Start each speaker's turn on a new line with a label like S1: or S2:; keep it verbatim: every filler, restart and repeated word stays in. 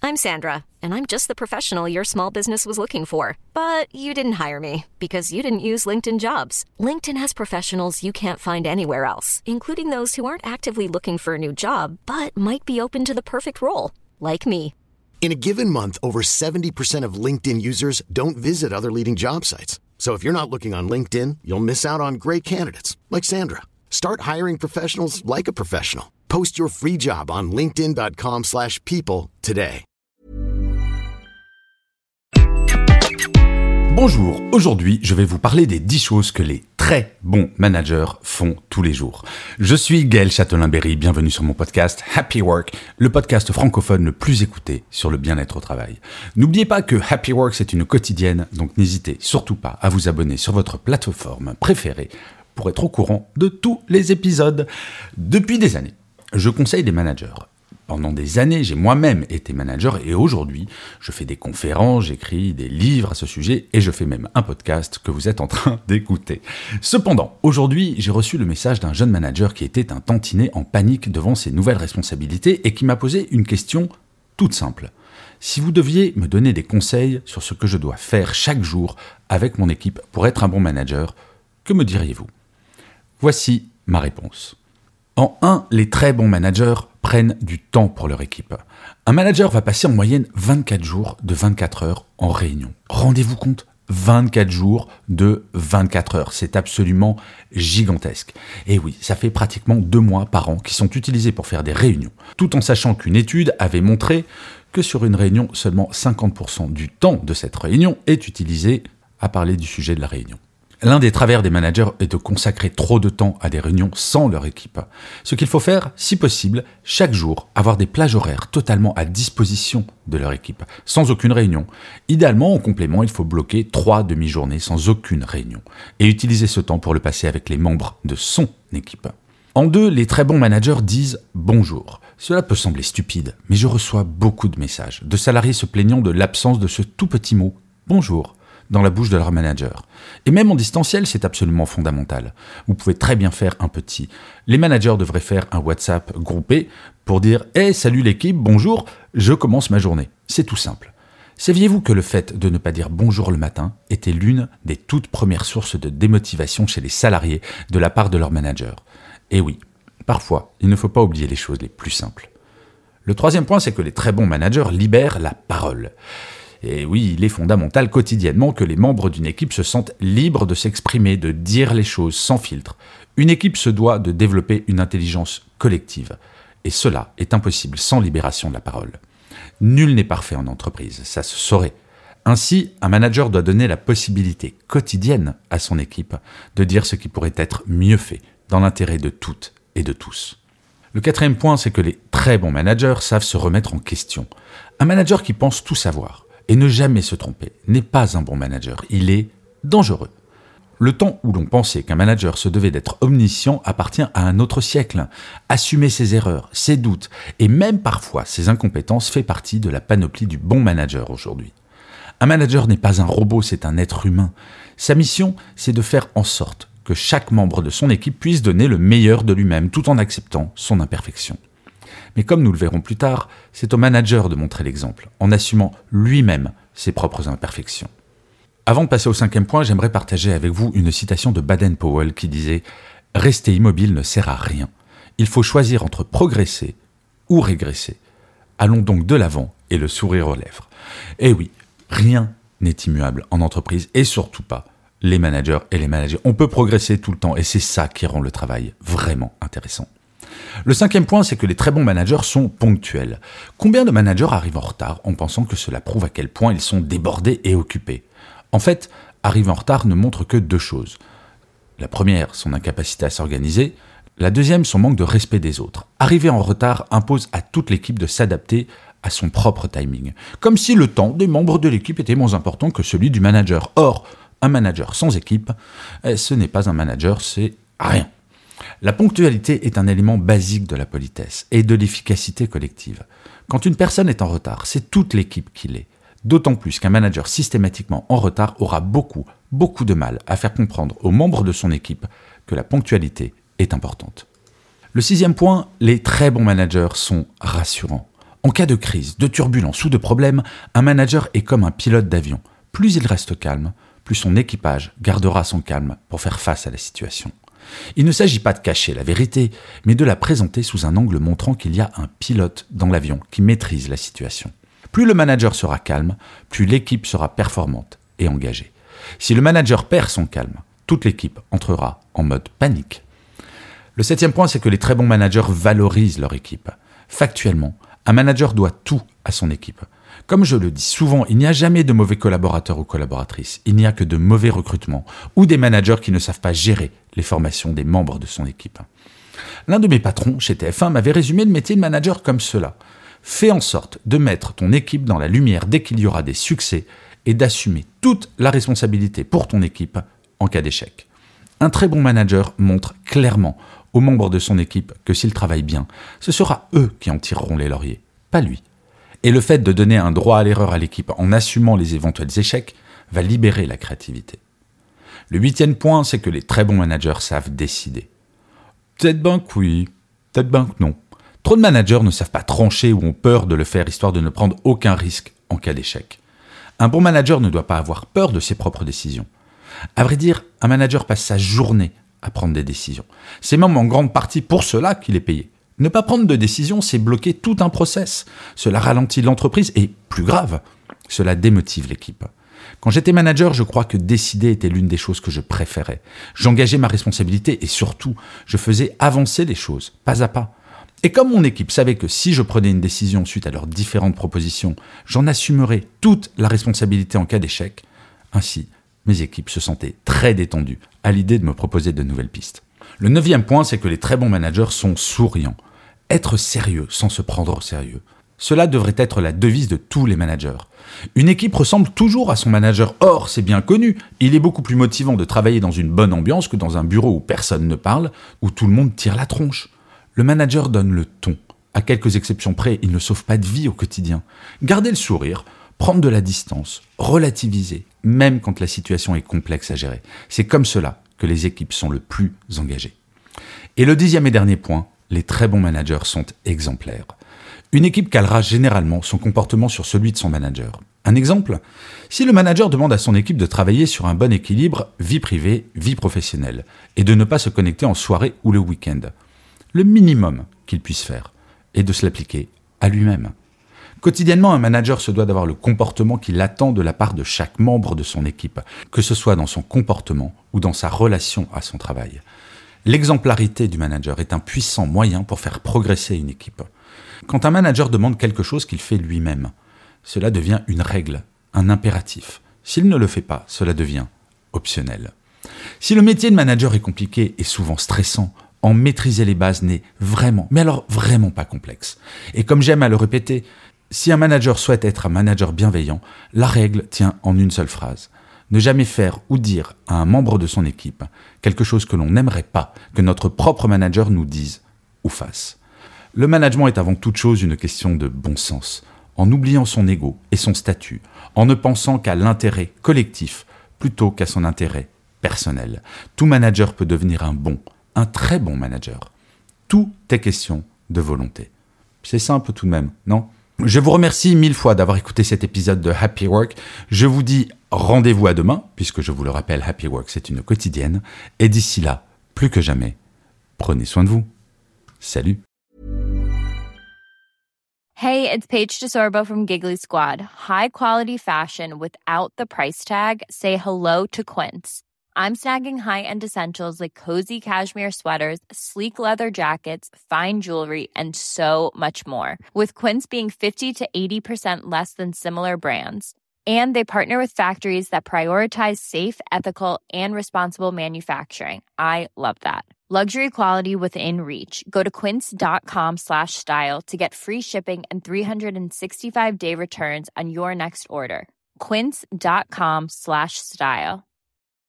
S1: I'm Sandra, and I'm just the professional your small business was looking for. But you didn't hire me because you didn't use LinkedIn Jobs. LinkedIn has professionals you can't find anywhere else, including those who aren't actively looking for a new job, but might be open to the perfect role, like me.
S2: In a given month, over seventy percent of LinkedIn users don't visit other leading job sites. So if you're not looking on LinkedIn, you'll miss out on great candidates like Sandra. Start hiring professionals like a professional. Post your free job on linkedin.com slash people today.
S3: Bonjour, aujourd'hui je vais vous parler des dix choses que les très bons managers font tous les jours. Je suis Gaël Châtelain-Berry, bienvenue sur mon podcast Happy Work, le podcast francophone le plus écouté sur le bien-être au travail. N'oubliez pas que Happy Work c'est une quotidienne, donc n'hésitez surtout pas à vous abonner sur votre plateforme préférée pour être au courant de tous les épisodes. Depuis des années, je conseille des managers. Pendant des années, j'ai moi-même été manager et aujourd'hui, je fais des conférences, j'écris des livres à ce sujet et je fais même un podcast que vous êtes en train d'écouter. Cependant, aujourd'hui, j'ai reçu le message d'un jeune manager qui était un tantinet en panique devant ses nouvelles responsabilités et qui m'a posé une question toute simple. Si vous deviez me donner des conseils sur ce que je dois faire chaque jour avec mon équipe pour être un bon manager, que me diriez-vous ? Voici ma réponse. En un, les très bons managers prennent du temps pour leur équipe. Un manager va passer en moyenne vingt-quatre jours de vingt-quatre heures en réunion. Rendez-vous compte, vingt-quatre jours de vingt-quatre heures. C'est absolument gigantesque. Et oui, ça fait pratiquement deux mois par an qui sont utilisés pour faire des réunions. Tout en sachant qu'une étude avait montré que sur une réunion, seulement cinquante pour cent du temps de cette réunion est utilisé à parler du sujet de la réunion. L'un des travers des managers est de consacrer trop de temps à des réunions sans leur équipe. Ce qu'il faut faire, si possible, chaque jour, avoir des plages horaires totalement à disposition de leur équipe, sans aucune réunion. Idéalement, en complément, il faut bloquer trois demi-journées sans aucune réunion et utiliser ce temps pour le passer avec les membres de son équipe. En deux, les très bons managers disent « bonjour ». Cela peut sembler stupide, mais je reçois beaucoup de messages de salariés se plaignant de l'absence de ce tout petit mot « bonjour » dans la bouche de leur manager. Et même en distanciel, c'est absolument fondamental. Vous pouvez très bien faire un petit. Les managers devraient faire un WhatsApp groupé pour dire « Hey, salut l'équipe, bonjour, je commence ma journée ». C'est tout simple. Saviez-vous que le fait de ne pas dire bonjour le matin était l'une des toutes premières sources de démotivation chez les salariés de la part de leur manager ? Et oui, parfois, il ne faut pas oublier les choses les plus simples. Le troisième point, c'est que les très bons managers libèrent la parole. Et oui, il est fondamental quotidiennement que les membres d'une équipe se sentent libres de s'exprimer, de dire les choses sans filtre. Une équipe se doit de développer une intelligence collective. Et cela est impossible sans libération de la parole. Nul n'est parfait en entreprise, ça se saurait. Ainsi, un manager doit donner la possibilité quotidienne à son équipe de dire ce qui pourrait être mieux fait, dans l'intérêt de toutes et de tous. Le quatrième point, c'est que les très bons managers savent se remettre en question. Un manager qui pense tout savoir et ne jamais se tromper n'est pas un bon manager, il est dangereux. Le temps où l'on pensait qu'un manager se devait d'être omniscient appartient à un autre siècle. Assumer ses erreurs, ses doutes et même parfois ses incompétences fait partie de la panoplie du bon manager aujourd'hui. Un manager n'est pas un robot, c'est un être humain. Sa mission, c'est de faire en sorte que chaque membre de son équipe puisse donner le meilleur de lui-même tout en acceptant son imperfection. Mais comme nous le verrons plus tard, c'est au manager de montrer l'exemple, en assumant lui-même ses propres imperfections. Avant de passer au cinquième point, j'aimerais partager avec vous une citation de Baden-Powell qui disait « Rester immobile ne sert à rien. Il faut choisir entre progresser ou régresser. Allons donc de l'avant et le sourire aux lèvres. » Eh oui, rien n'est immuable en entreprise et surtout pas les managers et les managers. On peut progresser tout le temps et c'est ça qui rend le travail vraiment intéressant. Le cinquième point, c'est que les très bons managers sont ponctuels. Combien de managers arrivent en retard en pensant que cela prouve à quel point ils sont débordés et occupés ? En fait, arriver en retard ne montre que deux choses. La première, son incapacité à s'organiser. La deuxième, son manque de respect des autres. Arriver en retard impose à toute l'équipe de s'adapter à son propre timing. Comme si le temps des membres de l'équipe était moins important que celui du manager. Or, un manager sans équipe, ce n'est pas un manager, c'est rien. La ponctualité est un élément basique de la politesse et de l'efficacité collective. Quand une personne est en retard, c'est toute l'équipe qui l'est. D'autant plus qu'un manager systématiquement en retard aura beaucoup, beaucoup de mal à faire comprendre aux membres de son équipe que la ponctualité est importante. Le sixième point, les très bons managers sont rassurants. En cas de crise, de turbulence ou de problème, un manager est comme un pilote d'avion. Plus il reste calme, plus son équipage gardera son calme pour faire face à la situation. Il ne s'agit pas de cacher la vérité, mais de la présenter sous un angle montrant qu'il y a un pilote dans l'avion qui maîtrise la situation. Plus le manager sera calme, plus l'équipe sera performante et engagée. Si le manager perd son calme, toute l'équipe entrera en mode panique. Le septième point, c'est que les très bons managers valorisent leur équipe. Factuellement, un manager doit tout à son équipe. Comme je le dis souvent, il n'y a jamais de mauvais collaborateurs ou collaboratrices. Il n'y a que de mauvais recrutements ou des managers qui ne savent pas gérer les formations des membres de son équipe. L'un de mes patrons chez T F un m'avait résumé le métier de manager comme cela. Fais en sorte de mettre ton équipe dans la lumière dès qu'il y aura des succès et d'assumer toute la responsabilité pour ton équipe en cas d'échec. Un très bon manager montre clairement aux membres de son équipe que s'ils travaillent bien, ce sera eux qui en tireront les lauriers, pas lui. Et le fait de donner un droit à l'erreur à l'équipe en assumant les éventuels échecs va libérer la créativité. Le huitième point, c'est que les très bons managers savent décider. Peut-être ben que oui, peut-être ben que non. Trop de managers ne savent pas trancher ou ont peur de le faire histoire de ne prendre aucun risque en cas d'échec. Un bon manager ne doit pas avoir peur de ses propres décisions. À vrai dire, un manager passe sa journée à prendre des décisions. C'est même en grande partie pour cela qu'il est payé. Ne pas prendre de décision, c'est bloquer tout un process. Cela ralentit l'entreprise et, plus grave, cela démotive l'équipe. Quand j'étais manager, je crois que décider était l'une des choses que je préférais. J'engageais ma responsabilité et surtout, je faisais avancer les choses, pas à pas. Et comme mon équipe savait que si je prenais une décision suite à leurs différentes propositions, j'en assumerais toute la responsabilité en cas d'échec, ainsi, mes équipes se sentaient très détendues à l'idée de me proposer de nouvelles pistes. Le neuvième point, c'est que les très bons managers sont souriants. Être sérieux sans se prendre au sérieux. Cela devrait être la devise de tous les managers. Une équipe ressemble toujours à son manager. Or, c'est bien connu, il est beaucoup plus motivant de travailler dans une bonne ambiance que dans un bureau où personne ne parle, où tout le monde tire la tronche. Le manager donne le ton. À quelques exceptions près, il ne sauve pas de vie au quotidien. Garder le sourire, prendre de la distance, relativiser, même quand la situation est complexe à gérer. C'est comme cela que les équipes sont le plus engagées. Et le dixième et dernier point, les très bons managers sont exemplaires. Une équipe calera généralement son comportement sur celui de son manager. Un exemple, si le manager demande à son équipe de travailler sur un bon équilibre vie privée, vie professionnelle, et de ne pas se connecter en soirée ou le week-end, le minimum qu'il puisse faire est de se l'appliquer à lui-même. Quotidiennement, un manager se doit d'avoir le comportement qu'il attend de la part de chaque membre de son équipe, que ce soit dans son comportement ou dans sa relation à son travail. L'exemplarité du manager est un puissant moyen pour faire progresser une équipe. Quand un manager demande quelque chose qu'il fait lui-même, cela devient une règle, un impératif. S'il ne le fait pas, cela devient optionnel. Si le métier de manager est compliqué et souvent stressant, en maîtriser les bases n'est vraiment, mais alors vraiment pas complexe. Et comme j'aime à le répéter, si un manager souhaite être un manager bienveillant, la règle tient en une seule phrase. Ne jamais faire ou dire à un membre de son équipe quelque chose que l'on n'aimerait pas que notre propre manager nous dise ou fasse. Le management est avant toute chose une question de bon sens, en oubliant son ego et son statut, en ne pensant qu'à l'intérêt collectif plutôt qu'à son intérêt personnel. Tout manager peut devenir un bon, un très bon manager. Tout est question de volonté. C'est simple tout de même, non ? Je vous remercie mille fois d'avoir écouté cet épisode de Happy Work. Je vous dis rendez-vous à demain, puisque je vous le rappelle, Happy Work, c'est une quotidienne. Et d'ici là, plus que jamais, prenez soin de vous. Salut.
S4: Hey, it's Paige DeSorbo from Giggly Squad. High quality fashion without the price tag. Say hello to Quince. I'm snagging high-end essentials like cozy cashmere sweaters, sleek leather jackets, fine jewelry, and so much more. With Quince being fifty to eighty percent less than similar brands. And they partner with factories that prioritize safe, ethical, and responsible manufacturing. I love that. Luxury quality within reach. Go to quince.com slash style to get free shipping and three sixty-five day returns on your next order. Quince.com slash style.